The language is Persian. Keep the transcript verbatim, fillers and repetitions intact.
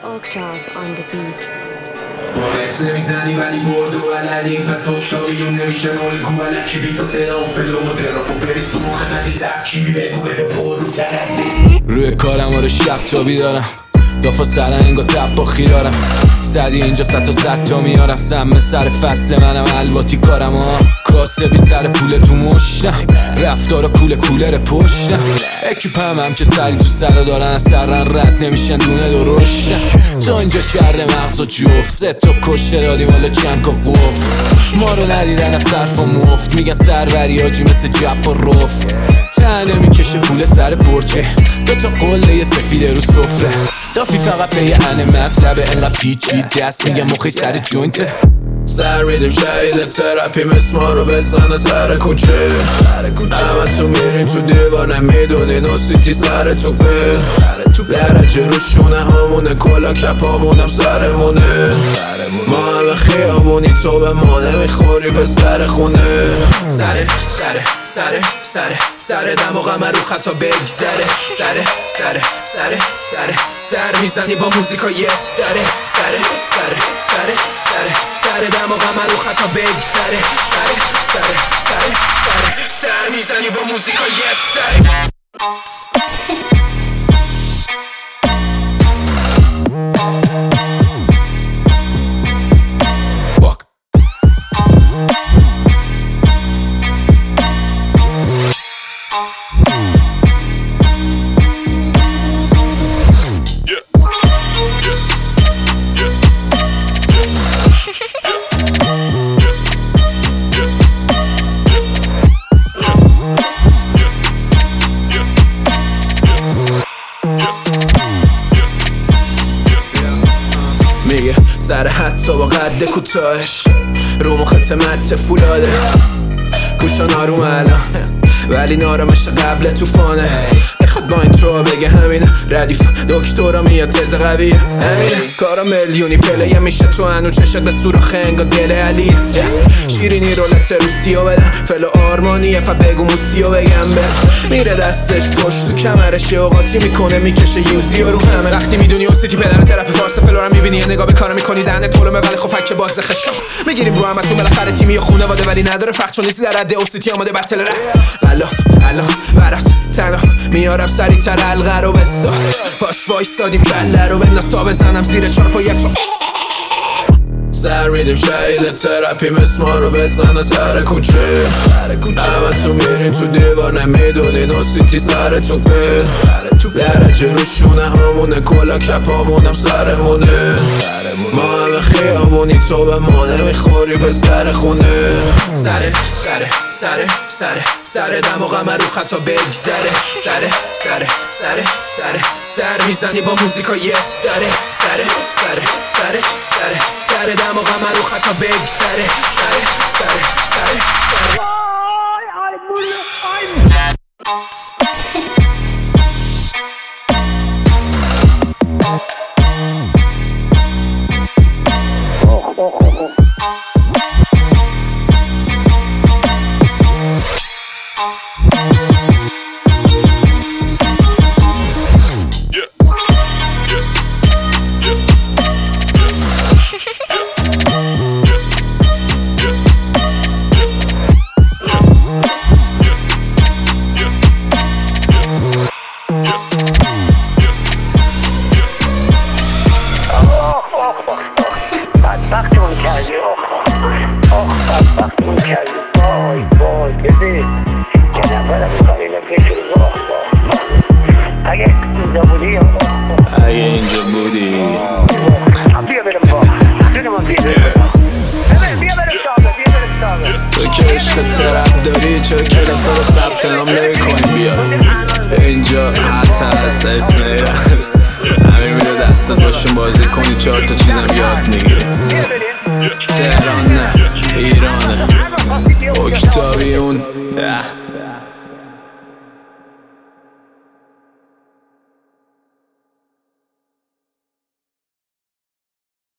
Octave on the beat. باعث نمیزنی ولی برد و بلدیم پس هشتاریون نمیشه الگو علکی بی تو صدا و فلو و دراپ و بری سموخ ندی ترکیبی بگو بده پر رو ترسی روی کارم آره شب تا بیدارم دافا سرنگ و تب با خیارم صدی اینجا ست و ست تا میارم سمه سر فصل منم الواتی کارم ها کاسه بی سر پول تو مشتم رفتار کوله کولر پشتم اکیپم هم که سری تو سر دارن از سرن رد نمیشن دونه درشتم تو اینجا کرده مغز و جفت سه تا کشته دادیم حالا چند کا قفل ما رو ندیدن از صرف و مفت میگن سروری آجی مثل جب و رفت تنه میکشه پول سر برچه دو تا قله سفیده رو سفره دافی فقط به یه انه مطلبه انقدر پیچی دست میگم مخی سر جوینته سر میدیم شهید ترپی مثل ما رو بزنه سر کوچه همه تو میریم تو دیوار نمیدونی نوسیتی سر توپه درجه رو شونه همونه کلا کپ همونم سرمونه ما همه خیابونی تو به ما نمیخوری به سر خونه سره سره سره سره سره دماغ من رو خطا بگذره سره سره سره سره سر میزنی با موزیکا یه سره سره سره سره سره سره دماغ من رو خطا بگذره سره سره سره سره سر میزنی با موزیکا یه سره میگه سر حتی با قد کوتاهش رو مخت مت فولاده گوشان آروم الان ولی نارمش قبل توفانه میخواد با این ترو بگه همینه ردیف دکترا میاد تز قویه همینه کارا میلیونی پلیه میشه تو هنو چشت به سوراخ انگا دل علیه شیرینی رولت روسیو بدم فلو آرمانیه پا بگو موسیو بگم به میره دستش پشت تو کمرش یه اوقاتی میکنه میکشه یوزی و رو همه وقتی میدونی اون سیتی پدر ترپی فارس فلو رو میبینی یه نگاه به کارا میکنی دهنه طولمه ولی خب فکر باز خشم میگیریم رو همتون بالاخره تیمی و خونواده ولی نداره فرق چون نیستی در حد اون سیتی آماده بتل رپ غلاف الان برات تنها میارم سری تر حلقه رو بساز باش وایستادیم کله رو بنداز تا بزنم زیر چارپایت تو سر میدیم شهید ترپی مثل ما رو بزنه سر کوچه همه تو میریم تو دیوار نمیدونی نوسیتی سر توپه درجه رو شونه همونه کلا کپ همونم سرمونه ما همه خیابونی تو به ما نمیخوری به سر خونه سره سره سره سره سره دماغ من رو خطا بگذره سره سره سره سره سر میزنی با موزیکا یه سره سره سره سره سره سره دماغ من رو خطا بگذره سره سره سره سره بدبختمون کردی آخ آخ بدبختمون کردی وای وای ببین یه نفرم میخوام اینو بشوری آخ آخ اگه اینجا بودی اگه اینجا بودی بیا برم با جونم بیا برم ببین بیا برم شابه بیا برم شابه تو که عشق ترپ داری چرا کلاسا رو ثبت نام نمی‌کنی بیا اینجا حتی هست اسمی هست همین میره دستت باشون بازی کنی چهار تا چیزم یاد میگیری